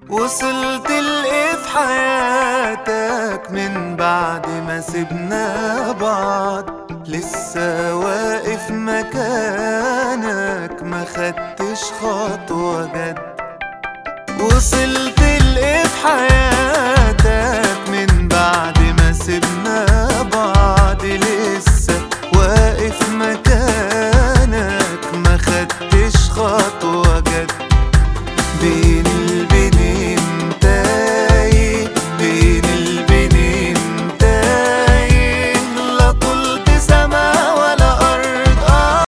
وصلت لإيه في حياتك من بعد ما سيبنا بعض؟ لسه واقف مكانك ما خدتش خطوة جد. وصلت لإيه في حياتك